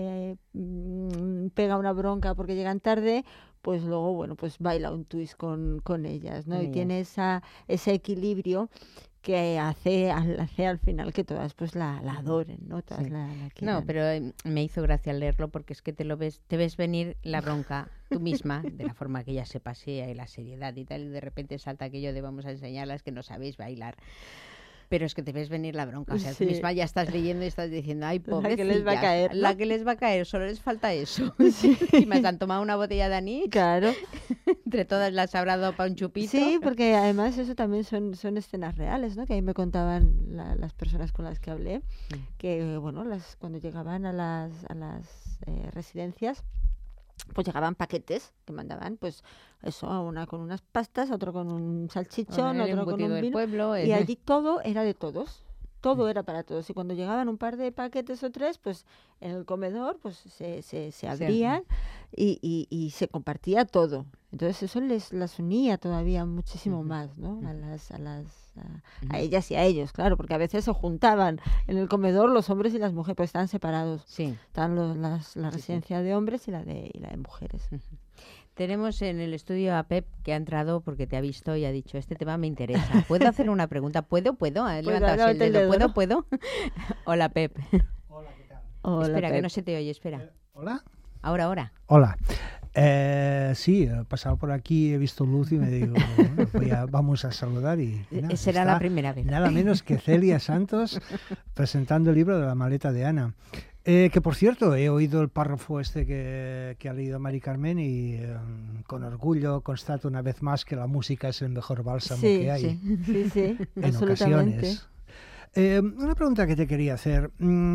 pega una bronca porque llegan tarde, pues luego, bueno, pues baila un twist con ellas, ¿no? Con Y ellas. tiene ese equilibrio que hace al final que todas pues la adoren, ¿no? Todas Sí. la No, quieran. pero me hizo gracia leerlo porque es que te ves venir la bronca tú misma, de la forma que ella se pasea y la seriedad y tal, y de repente salta aquello de vamos a enseñarlas que no sabéis bailar. Pero es que te ves venir la bronca, o sea, tú Sí. misma ya estás leyendo y estás diciendo, ay, La pobrecillas, que les va a caer, ¿no? la que les va a caer, solo les falta eso. Y me han tomado una botella de anís, Claro. entre todas las habrá dado para un chupito. Sí, porque además eso también son escenas reales, ¿no? Que ahí me contaban las personas con las que hablé, que bueno, cuando llegaban a las residencias, pues llegaban paquetes que mandaban, pues eso, a una con unas pastas, a otro con un salchichón, El otro con embutido un del vino, pueblo, y allí todo era de todos. Todo era para todos. Y cuando llegaban un par de paquetes o tres, pues en el comedor pues se abrían y se compartía todo. Entonces eso las unía todavía muchísimo más, ¿no? A ellas y a ellos, claro, porque a veces se juntaban en el comedor los hombres y las mujeres, pues estaban separados. Sí. Estaban la residencia de hombres y la de mujeres. Tenemos en el estudio a Pep, que ha entrado porque te ha visto y ha dicho, este tema me interesa. ¿Puedo hacer una pregunta? ¿Puedo? Ha levantado así el levanta el dedo. dedo, ¿Puedo? Hola, Pep. Hola, Espera, que Pep. no se te oye, espera. ¿Hola? Ahora. Hola. Sí, he pasado por aquí, he visto luz y me digo, bueno, vamos a saludar y nada, Será está la primera vez. Nada menos que Celia Santos presentando el libro de La maleta de Ana. Que por cierto, he oído el párrafo este que ha leído Mari Carmen y con orgullo constato una vez más que la música es el mejor bálsamo que hay Sí, en absolutamente. ocasiones. Una pregunta que te quería hacer.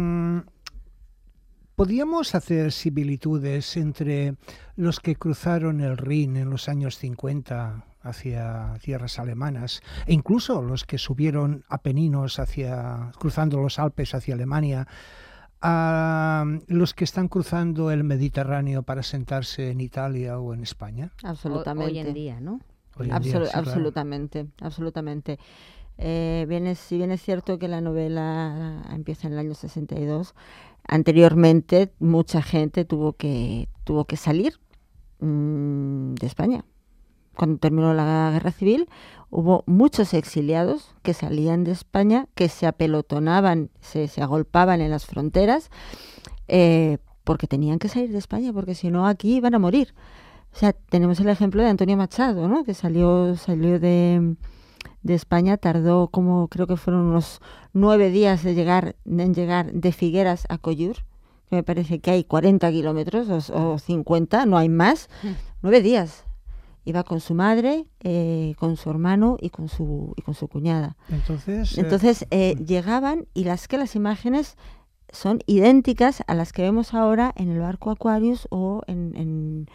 ¿Podríamos hacer similitudes entre los que cruzaron el Rin en los años 50 hacia tierras alemanas e incluso los que subieron Apeninos cruzando los Alpes hacia Alemania, a los que están cruzando el Mediterráneo para sentarse en Italia o en España? Absolutamente. Hoy en día, ¿no? Hoy en día, sí, claro. Absolutamente. Si bien es cierto que la novela empieza en el año 62, anteriormente mucha gente tuvo que salir de España. Cuando terminó la guerra civil, hubo muchos exiliados que salían de España, que se apelotonaban, se agolpaban en las fronteras, porque tenían que salir de España, porque si no aquí iban a morir. O sea, tenemos el ejemplo de Antonio Machado, ¿no? Que salió de España, tardó creo que fueron unos 9 días en llegar de Figueras a Collur, que me parece que hay 40 kilómetros o 50, no hay más, 9 días. Iba con su madre, con su hermano y con su cuñada. Entonces, llegaban y las imágenes son idénticas a las que vemos ahora en el barco Aquarius o en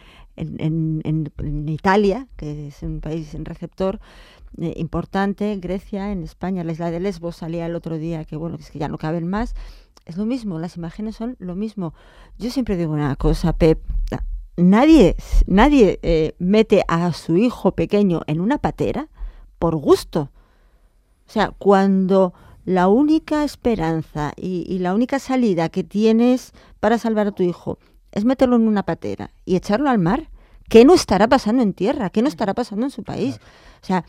Italia, que es un país en receptor importante, Grecia, en España, la isla de Lesbos salía el otro día, que bueno, que es que ya no caben más. Es lo mismo, las imágenes son lo mismo. Yo siempre digo una cosa, Pep, nadie mete a su hijo pequeño en una patera por gusto. O sea, cuando la única esperanza y la única salida que tienes para salvar a tu hijo es meterlo en una patera y echarlo al mar, ¿qué no estará pasando en tierra? ¿Qué no estará pasando en su país? O sea,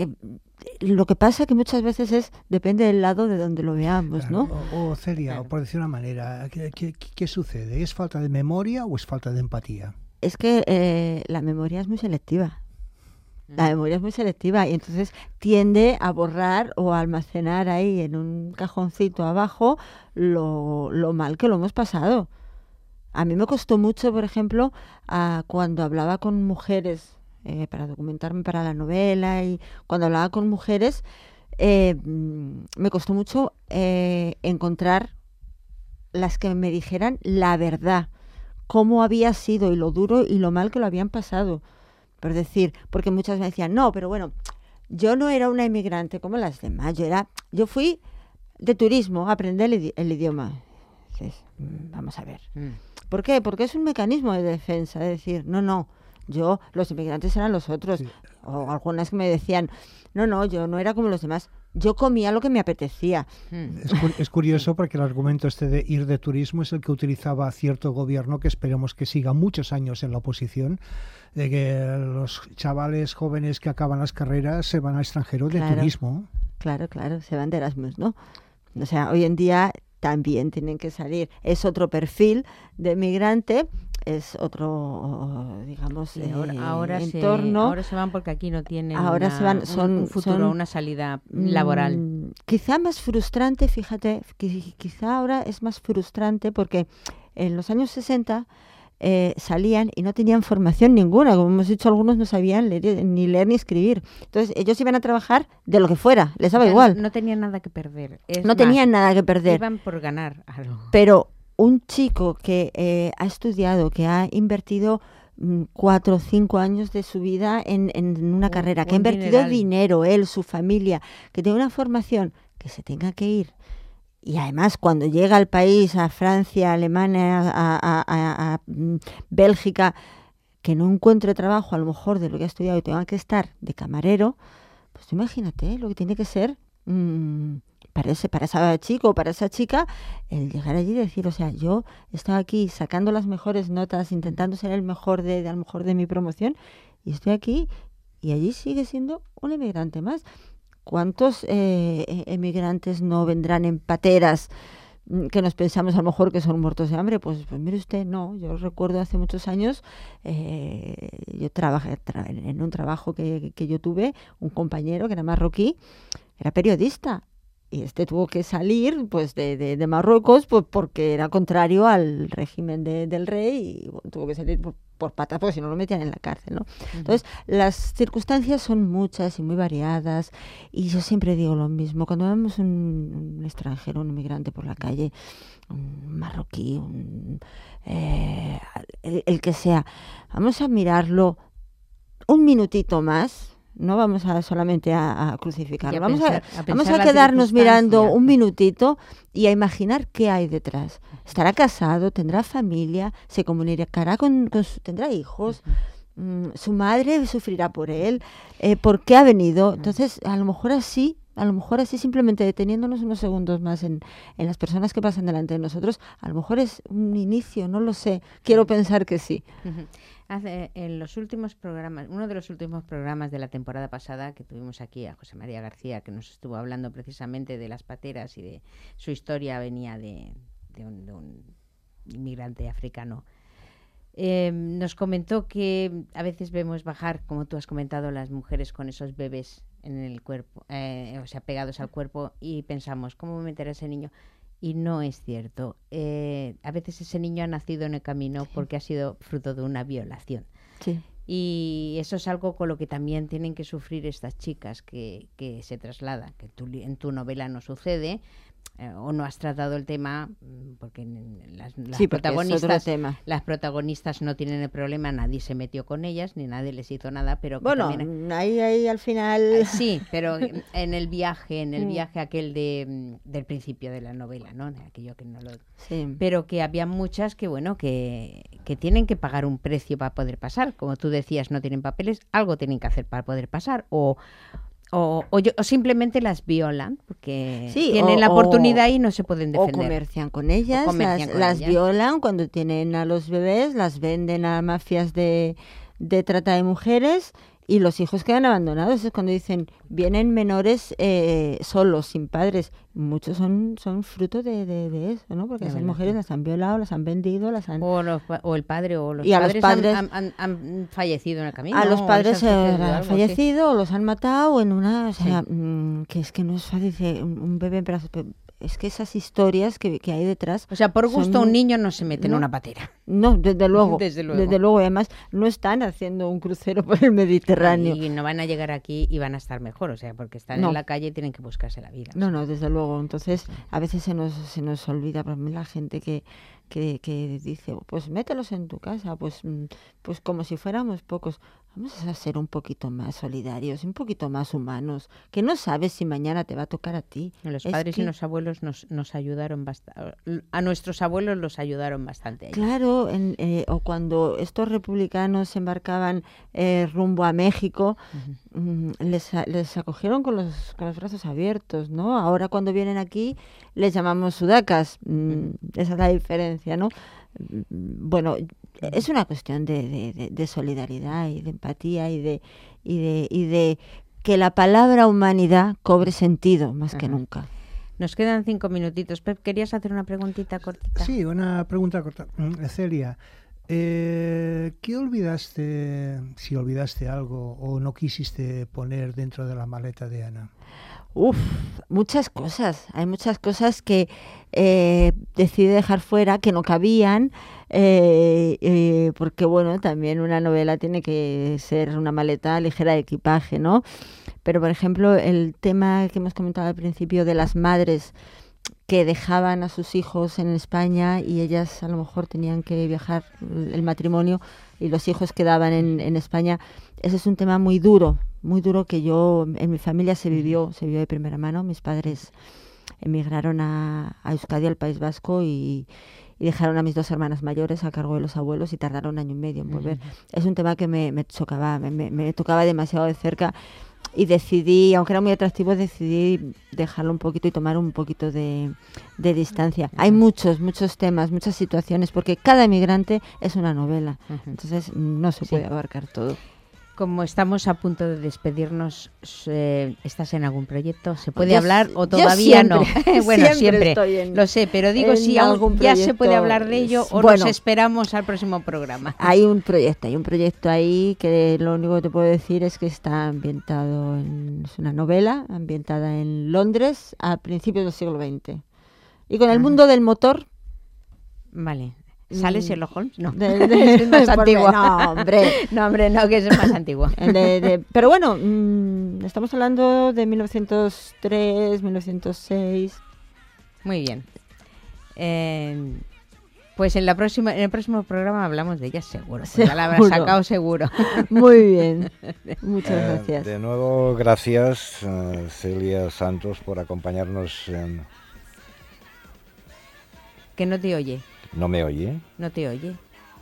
lo que pasa que muchas veces depende del lado de donde lo veamos, ¿no? O Celia, o por decir una manera, ¿qué sucede? ¿Es falta de memoria o es falta de empatía? Es que la memoria es muy selectiva. La memoria es muy selectiva y entonces tiende a borrar o a almacenar ahí en un cajoncito abajo lo mal que lo hemos pasado. A mí me costó mucho, por ejemplo, cuando hablaba con mujeres, para documentarme para la novela, y cuando hablaba con mujeres, me costó mucho encontrar las que me dijeran la verdad, cómo había sido y lo duro y lo mal que lo habían pasado. Por decir, porque muchas me decían, no, pero bueno, yo no era una inmigrante como las demás, yo fui de turismo a aprender el idioma. Dices, vamos a ver. ¿Por qué? Porque es un mecanismo de defensa, de decir, no, los inmigrantes eran los otros. Sí. O algunas que me decían, no, yo no era como los demás. Yo comía lo que me apetecía. Es curioso porque el argumento este de ir de turismo es el que utilizaba cierto gobierno que esperemos que siga muchos años en la oposición, de que los chavales jóvenes que acaban las carreras se van al extranjero de turismo. Claro, se van de Erasmus, ¿no? O sea, hoy en día también tienen que salir. Es otro perfil de migrante, es otro, digamos, ahora entorno. Ahora se van porque aquí no tienen un futuro, una salida laboral. Quizá más frustrante, fíjate, quizá ahora es más frustrante porque en los años 60 salían y no tenían formación ninguna. Como hemos dicho, algunos no sabían ni leer ni escribir. Entonces ellos iban a trabajar de lo que fuera, les daba igual. No tenían nada que perder. Tenían nada que perder. Iban por ganar algo. Pero un chico que ha estudiado, que ha invertido 4 o 5 años de su vida en una carrera, que ha invertido dinero, él, su familia, que tiene una formación, que se tenga que ir. Y además, cuando llega al país, a Francia, a Alemania, a Bélgica, que no encuentre trabajo, a lo mejor de lo que ha estudiado y tenga que estar de camarero, pues imagínate lo que tiene que ser para ese chico o para esa chica, el llegar allí y decir, o sea, yo estaba aquí sacando las mejores notas, intentando ser el mejor a lo mejor de mi promoción, y estoy aquí y allí sigue siendo un inmigrante más. ¿Cuántos emigrantes no vendrán en pateras que nos pensamos a lo mejor que son muertos de hambre? Pues mire usted, no. Yo recuerdo hace muchos años, yo trabajé en un trabajo que yo tuve, un compañero que era marroquí, era periodista. Y tuvo que salir pues de Marruecos pues porque era contrario al régimen del rey y bueno, tuvo que salir por patas porque si no lo metían en la cárcel, ¿no? Entonces, las circunstancias son muchas y muy variadas y yo siempre digo lo mismo. Cuando vemos un extranjero, un inmigrante por la calle, un marroquí, el que sea, vamos a mirarlo un minutito más. No vamos solamente a crucificarlo, vamos a quedarnos mirando un minutito y a imaginar qué hay detrás. ¿Estará casado? ¿Tendrá familia? ¿Se comunicará tendrá hijos? ¿Su madre sufrirá por él? ¿Por qué ha venido? Entonces, a lo mejor así simplemente deteniéndonos unos segundos más en las personas que pasan delante de nosotros, a lo mejor es un inicio, no lo sé. Quiero pensar que sí. En los últimos programas, uno de los últimos programas de la temporada pasada que tuvimos aquí a José María García, que nos estuvo hablando precisamente de las pateras y de su historia, venía de un inmigrante africano. Nos comentó que a veces vemos bajar, como tú has comentado, las mujeres con esos bebés en el cuerpo, o sea, pegados al cuerpo, y pensamos, ¿cómo meterá ese niño? Y no es cierto. A veces ese niño ha nacido en el camino porque ha sido fruto de una violación. Sí. Y eso es algo con lo que también tienen que sufrir estas chicas que se trasladan, que en tu novela no sucede, o no has tratado el tema, porque las Sí, porque es otro protagonistas, tema. las protagonistas no tienen el problema, nadie se metió con ellas, ni nadie les hizo nada, pero que Bueno, también... ahí al final... Sí, pero en el viaje aquel del principio de la novela, ¿no? Aquello que no lo... Sí. Pero que había muchas que, bueno, que tienen que pagar un precio para poder pasar. Como tú decías, no tienen papeles, algo tienen que hacer para poder pasar. O simplemente las violan, porque Sí, tienen la oportunidad y no se pueden defender. O comercian con ellas, comercian con las ellas. violan cuando tienen a los bebés, las venden a mafias de trata de mujeres y los hijos quedan abandonados. Es cuando dicen, vienen menores solos, sin padres. Muchos son fruto de eso, ¿no? Porque De esas verdad, mujeres sí. las han violado, las han vendido, las han... O el padre o los Y a los padres, padres- han fallecido en el camino. A los o padres les ha sucedido han algo, sí. fallecido o los han matado en una... O sea, que es que no es fácil, dice, un bebé en brazos. Es que esas historias que hay detrás... O sea, por gusto son- un niño no se mete en no. una patera. No, desde luego. Desde luego. Desde luego. Y además, no están haciendo un crucero por el Mediterráneo. Y no van a llegar aquí y van a estar mejor, o sea, porque están No. en la calle y tienen que buscarse la vida. No, desde luego. Entonces, a veces se nos olvida, por mí, la gente que dice, pues mételos en tu casa, pues como si fuéramos pocos. Vamos a ser un poquito más solidarios, un poquito más humanos, que no sabes si mañana te va a tocar a ti. Los Es padres que- y los abuelos nos ayudaron bastante. A nuestros abuelos los ayudaron bastante. a ellos. Claro, o cuando estos republicanos se embarcaban rumbo a México, les acogieron con los brazos abiertos, ¿no? Ahora cuando vienen aquí les llamamos sudacas, esa es la diferencia, ¿no? Bueno, es una cuestión de solidaridad y de empatía y de que la palabra humanidad cobre sentido más que Ajá. nunca. Nos quedan 5 minutitos. Pep, ¿querías hacer una preguntita cortita? Sí, una pregunta corta. Celia, ¿qué olvidaste, si olvidaste algo o no quisiste poner dentro de la maleta de Ana? Muchas cosas. Hay muchas cosas que decidí dejar fuera, que no cabían, porque, bueno, también una novela tiene que ser una maleta ligera de equipaje, ¿no? Pero, por ejemplo, el tema que hemos comentado al principio de las madres que dejaban a sus hijos en España y ellas a lo mejor tenían que viajar el matrimonio y los hijos quedaban en España, ese es un tema muy duro que yo, en mi familia se vivió de primera mano. Mis padres emigraron a Euskadi, al País Vasco, y dejaron a mis 2 hermanas mayores a cargo de los abuelos y tardaron 1 año y medio en volver. Es un tema que me chocaba, me tocaba demasiado de cerca y decidí, aunque era muy atractivo, decidí dejarlo un poquito y tomar un poquito de distancia. Hay muchos temas, muchas situaciones, porque cada emigrante es una novela. Entonces no se puede abarcar todo. Como estamos a punto de despedirnos, ¿estás en algún proyecto? ¿Se puede Yo hablar o yo todavía no? siempre, Bueno, siempre estoy en- lo sé, pero digo en si algún ya se proyecto. puede hablar de ello o Bueno. nos esperamos al próximo programa. Hay un proyecto ahí que lo único que te puedo decir es que está ambientado es una novela ambientada en Londres a principios del siglo XX. Y con el mundo del motor. Vale. ¿Sale Sherlock Holmes? No. Es más antigua. No, hombre. No, hombre, no, que es más antigua. Pero bueno, estamos hablando de 1903, 1906. Muy bien. Pues en el próximo programa hablamos de ella seguro. Pues ya la habrás Seguro. sacado seguro. Muy bien. Muchas gracias. De nuevo, gracias, Celia Santos, por acompañarnos en... Que no te oye. ¿No me oye? No te oye.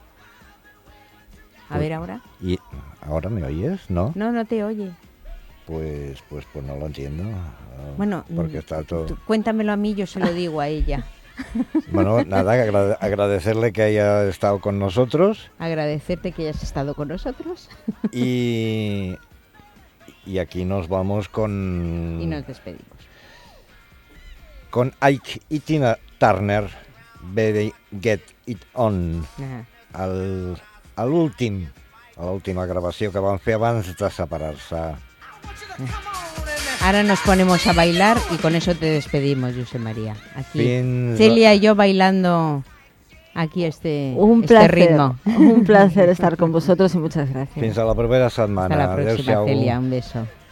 A Pues- ver ahora. ¿Y ahora me oyes? ¿No? No te oye. Pues no lo entiendo. Bueno, porque está todo... Cuéntamelo a mí, yo se lo digo a ella. Bueno, nada, agradecerle que haya estado con nosotros Agradecerte que hayas estado con nosotros. y aquí nos vamos con... Y nos despedimos. Con Ike y Tina Turner, Baby Get It On, Ajá. a l'última gravació que van fer abans de separar-se. Ahora nos ponemos a bailar y con eso te despedimos, José María. Aquí Fins- Celia y yo bailando aquí este placer, ritmo. Un placer estar con vosotros y muchas gracias. Fins a la propera setmana. Hasta la próxima, Adéu-siau. Celia, un beso.